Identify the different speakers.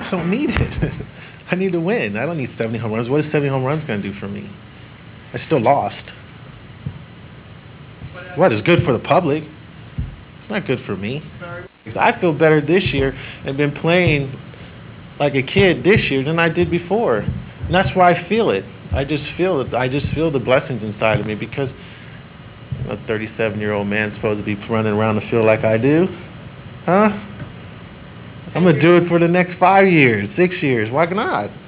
Speaker 1: I don't need it. I need to win. I don't need 70 home runs. What is 70 home runs going to do for me? I still lost. What is good for the public? It's not good for me. I feel better this year and been playing like a kid this year than I did before. And that's why I feel it. I just feel it. I just feel the blessings inside of me because a 37-year-old man's supposed to be running around the field like I do. Huh? I'm going to do it for the next 5 years, 6 years. Why not?